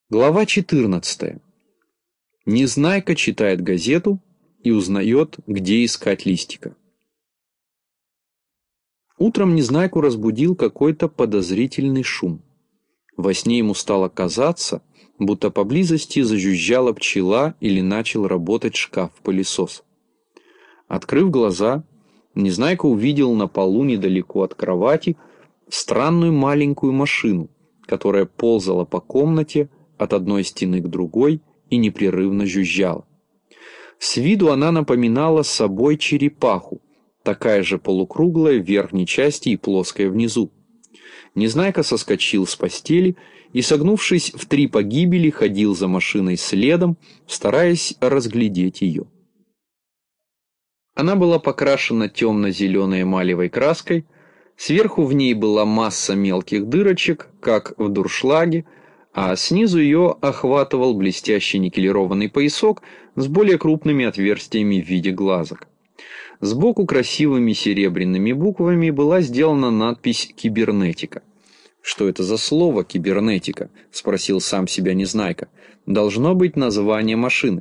Глава 14. Незнайка читает газету и узнает, где искать листика. Утром Незнайку разбудил какой-то подозрительный шум. Во сне ему стало казаться, будто поблизости зажужжала пчела или начал работать шкаф-пылесос. Открыв глаза, Незнайка увидел на полу недалеко от кровати странную маленькую машину, которая ползала по комнате от одной стены к другой и непрерывно жужжала. С виду она напоминала собой черепаху, такая же полукруглая в верхней части и плоская внизу. Незнайка соскочил с постели и, согнувшись в 3 погибели, ходил за машиной следом, стараясь разглядеть ее. Она была покрашена темно-зеленой эмалевой краской, сверху в ней была масса мелких дырочек, как в дуршлаге, а снизу ее охватывал блестящий никелированный поясок с более крупными отверстиями в виде глазок. Сбоку красивыми серебряными буквами была сделана надпись «Кибернетика». «Что это за слово «кибернетика»?» – спросил сам себя Незнайка. «Должно быть название машины».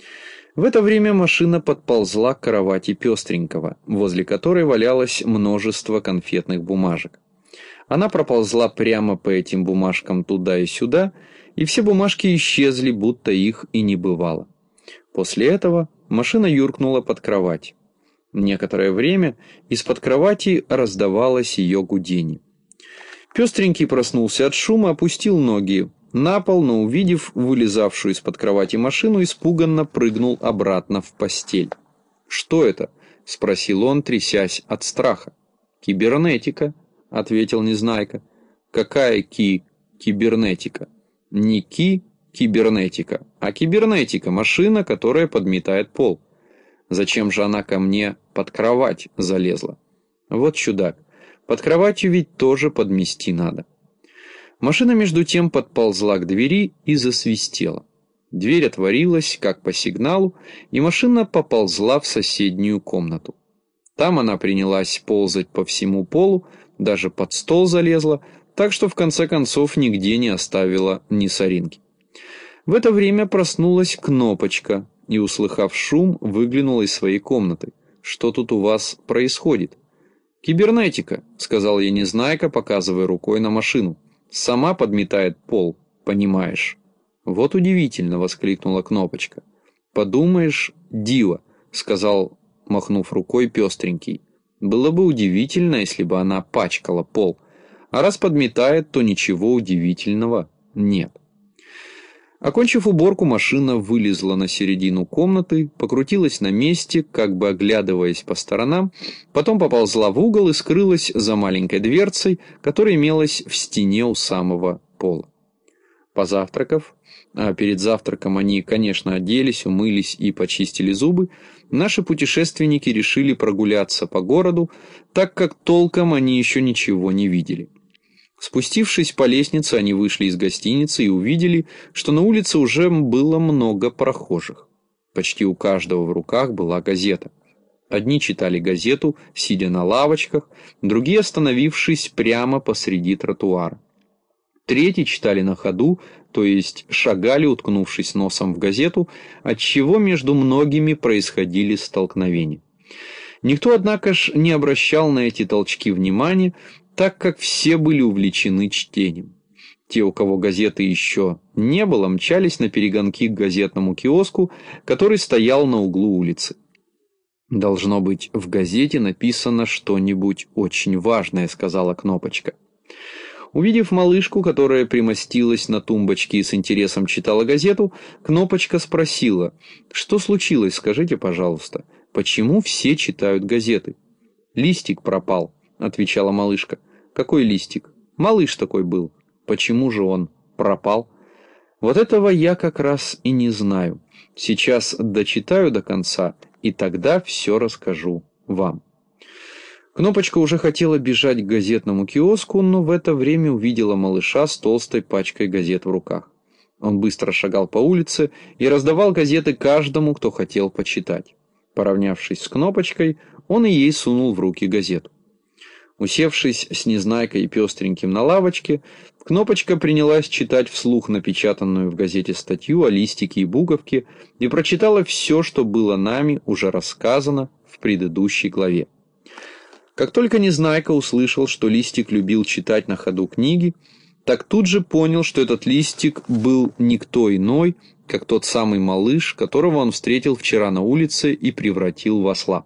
В это время машина подползла к кровати Пестренького, возле которой валялось множество конфетных бумажек. Она проползла прямо по этим бумажкам туда и сюда, и все бумажки исчезли, будто их и не бывало. После этого машина юркнула под кровать. Некоторое время из-под кровати раздавалось ее гудение. Пестренький проснулся от шума, опустил ноги на пол, но, увидев вылезавшую из-под кровати машину, испуганно прыгнул обратно в постель. «Что это?» — спросил он, трясясь от страха. «Кибернетика», — ответил Незнайка. «Какая кибернетика?» «Не кибернетика, а кибернетика, машина, которая подметает пол». «Зачем же она ко мне под кровать залезла?» «Вот чудак, под кроватью ведь тоже подмести надо». Машина между тем подползла к двери и засвистела. Дверь отворилась, как по сигналу, и машина поползла в соседнюю комнату. Там она принялась ползать по всему полу, даже под стол залезла, так что в конце концов нигде не оставила ни соринки. В это время проснулась Кнопочка и, услыхав шум, выглянула из своей комнаты. «Что тут у вас происходит?» «Кибернетика», — сказал ей Незнайка, показывая рукой на машину. «Сама подметает пол, понимаешь». «Вот удивительно», — воскликнула Кнопочка. «Подумаешь, диво», — сказал, махнув рукой, Пестренький. «Было бы удивительно, если бы она пачкала пол. А раз подметает, то ничего удивительного нет». Окончив уборку, машина вылезла на середину комнаты, покрутилась на месте, как бы оглядываясь по сторонам, потом поползла в угол и скрылась за маленькой дверцей, которая имелась в стене у самого пола. Позавтракав, а перед завтраком они, конечно, оделись, умылись и почистили зубы, наши путешественники решили прогуляться по городу, так как толком они еще ничего не видели. Спустившись по лестнице, они вышли из гостиницы и увидели, что на улице уже было много прохожих. Почти у каждого в руках была газета. Одни читали газету, сидя на лавочках, другие остановившись прямо посреди тротуара. Третьи читали на ходу, то есть шагали, уткнувшись носом в газету, отчего между многими происходили столкновения. Никто, однако ж, не обращал на эти толчки внимания, так как все были увлечены чтением. Те, у кого газеты еще не было, мчались на перегонки к газетному киоску, который стоял на углу улицы. «Должно быть, в газете написано что-нибудь очень важное», — сказала Кнопочка. Увидев малышку, которая примостилась на тумбочке и с интересом читала газету, Кнопочка спросила: «Что случилось, скажите, пожалуйста, почему все читают газеты?» «Листик пропал», — отвечала малышка. «Какой листик? Малыш такой был. Почему же он пропал?» «Вот этого я как раз и не знаю. Сейчас дочитаю до конца, и тогда все расскажу вам». Кнопочка уже хотела бежать к газетному киоску, но в это время увидела малыша с толстой пачкой газет в руках. Он быстро шагал по улице и раздавал газеты каждому, кто хотел почитать. Поравнявшись с Кнопочкой, он и ей сунул в руки газету. Усевшись с Незнайкой и Пестреньким на лавочке, Кнопочка принялась читать вслух напечатанную в газете статью о листике и буковке и прочитала все, что было нами уже рассказано в предыдущей главе. Как только Незнайка услышал, что Листик любил читать на ходу книги, так тут же понял, что этот Листик был никто иной, как тот самый малыш, которого он встретил вчера на улице и превратил в осла.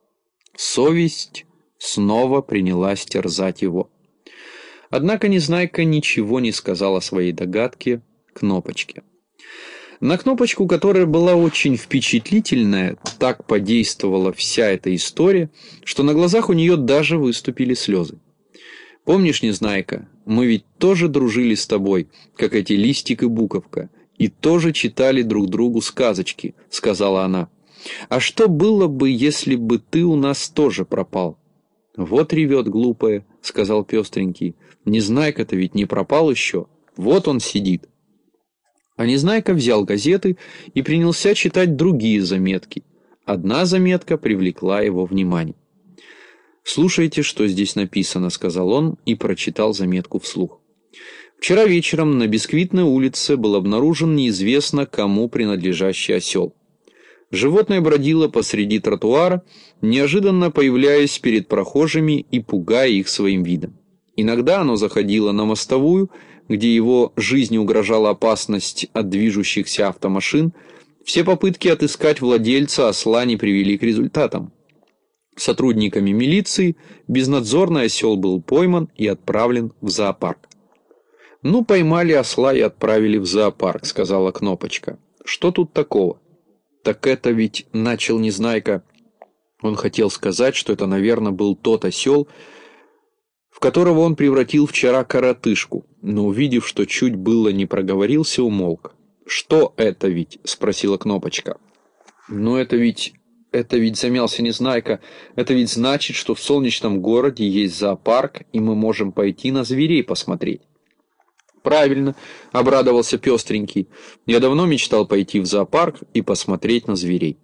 Совесть снова принялась терзать его. Однако Незнайка ничего не сказал о своей догадке Кнопочке. На Кнопочку, которая была очень впечатлительная, так подействовала вся эта история, что на глазах у нее даже выступили слезы. «Помнишь, Незнайка, мы ведь тоже дружили с тобой, как эти Листик и Буковка, и тоже читали друг другу сказочки», — сказала она. «А что было бы, если бы ты у нас тоже пропал?» «Вот ревет глупая», — сказал Пестренький. «Незнайка-то ведь не пропал еще. Вот он сидит». А Незнайка взял газеты и принялся читать другие заметки. Одна заметка привлекла его внимание. «Слушайте, что здесь написано», — сказал он и прочитал заметку вслух. «Вчера вечером на Бисквитной улице был обнаружен неизвестно кому принадлежащий осел. Животное бродило посреди тротуара, неожиданно появляясь перед прохожими и пугая их своим видом. Иногда оно заходило на мостовую, где его жизни угрожала опасность от движущихся автомашин. Все попытки отыскать владельца осла не привели к результатам. Сотрудниками милиции безнадзорный осел был пойман и отправлен в зоопарк». «Ну, поймали осла и отправили в зоопарк», — сказала Кнопочка. «Что тут такого?» «Так это ведь...» — начал Незнайка. Он хотел сказать, что это, наверное, был тот осел, в которого он превратил вчера коротышку, но, увидев, что чуть было не проговорился, умолк. «Что это ведь?» — спросила Кнопочка. «Ну, это ведь, замялся Незнайка, это ведь значит, что в солнечном городе есть зоопарк, и мы можем пойти на зверей посмотреть». «Правильно», — обрадовался Пестренький. «Я давно мечтал пойти в зоопарк и посмотреть на зверей».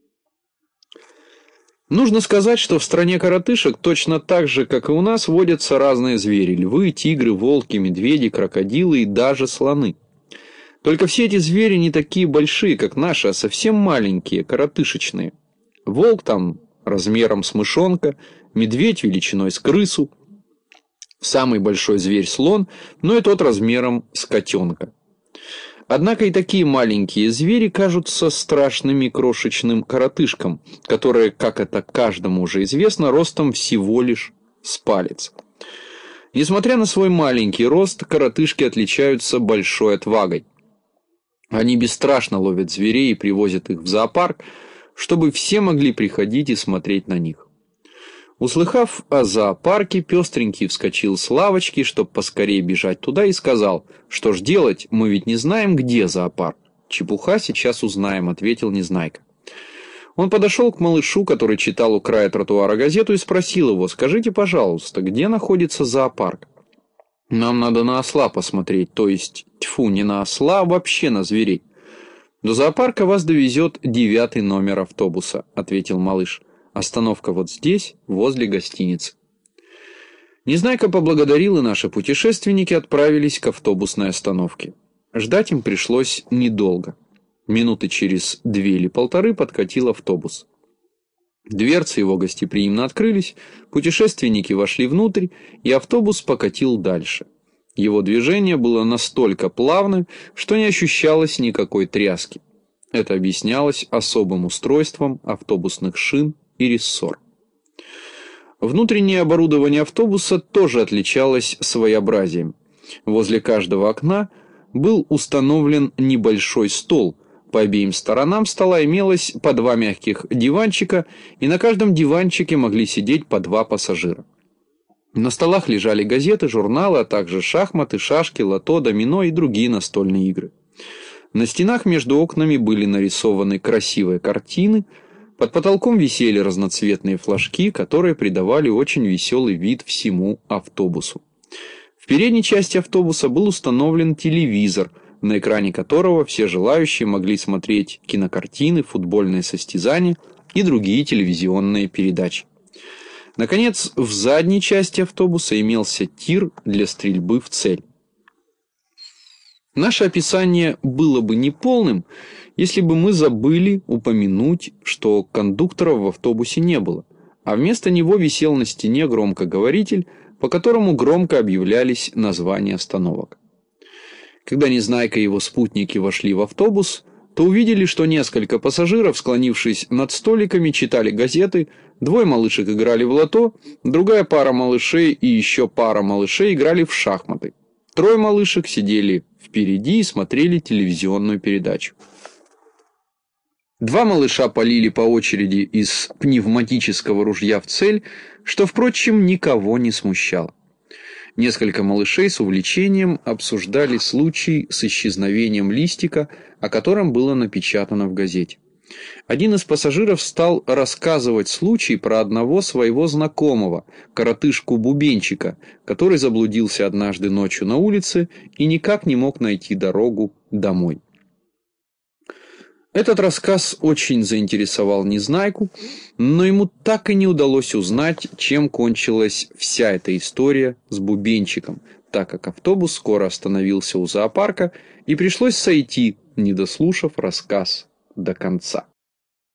Нужно сказать, что в стране коротышек точно так же, как и у нас, водятся разные звери: львы, тигры, волки, медведи, крокодилы и даже слоны. Только все эти звери не такие большие, как наши, а совсем маленькие, коротышечные. Волк там размером с мышонка, медведь величиной с крысу, самый большой зверь слон, но и тот размером с котенка. Однако и такие маленькие звери кажутся страшными крошечным коротышкам, которые, как это каждому уже известно, ростом всего лишь с палец. Несмотря на свой маленький рост, коротышки отличаются большой отвагой. Они бесстрашно ловят зверей и привозят их в зоопарк, чтобы все могли приходить и смотреть на них. Услыхав о зоопарке, Пестренький вскочил с лавочки, чтобы поскорее бежать туда, и сказал: «Что ж делать, мы ведь не знаем, где зоопарк». «Чепуха, сейчас узнаем», — ответил Незнайка. Он подошел к малышу, который читал у края тротуара газету, и спросил его: «Скажите, пожалуйста, где находится зоопарк?» «Нам надо на осла посмотреть, то есть, тьфу, не на осла, а вообще на зверей». «До зоопарка вас довезет 9-й номер автобуса», — ответил малыш. «Остановка вот здесь, возле гостиницы». Незнайка поблагодарил, и наши путешественники отправились к автобусной остановке. Ждать им пришлось недолго. Минуты через 2 или 1,5 подкатил автобус. Дверцы его гостеприимно открылись, путешественники вошли внутрь, и автобус покатил дальше. Его движение было настолько плавным, что не ощущалось никакой тряски. Это объяснялось особым устройством автобусных шин и рессор. Внутреннее оборудование автобуса тоже отличалось своеобразием. Возле каждого окна был установлен небольшой стол. По обеим сторонам стола имелось по 2 мягких диванчика, и на каждом диванчике могли сидеть по 2 пассажира. На столах лежали газеты, журналы, а также шахматы, шашки, лото, домино и другие настольные игры. На стенах между окнами были нарисованы красивые картины. Под потолком висели разноцветные флажки, которые придавали очень веселый вид всему автобусу. В передней части автобуса был установлен телевизор, на экране которого все желающие могли смотреть кинокартины, футбольные состязания и другие телевизионные передачи. Наконец, в задней части автобуса имелся тир для стрельбы в цель. Наше описание было бы неполным, если бы мы забыли упомянуть, что кондуктора в автобусе не было, а вместо него висел на стене громкоговоритель, по которому громко объявлялись названия остановок. Когда Незнайка и его спутники вошли в автобус, то увидели, что несколько пассажиров, склонившись над столиками, читали газеты, двое малышек играли в лото, другая пара малышей и еще пара малышей играли в шахматы. Трое малышек сидели впереди и смотрели телевизионную передачу. Два малыша палили по очереди из пневматического ружья в цель, что, впрочем, никого не смущало. Несколько малышей с увлечением обсуждали случай с исчезновением листика, о котором было напечатано в газете. Один из пассажиров стал рассказывать случай про одного своего знакомого, коротышку-бубенчика, который заблудился однажды ночью на улице и никак не мог найти дорогу домой. Этот рассказ очень заинтересовал Незнайку, но ему так и не удалось узнать, чем кончилась вся эта история с бубенчиком, так как автобус скоро остановился у зоопарка и пришлось сойти, не дослушав рассказ до конца.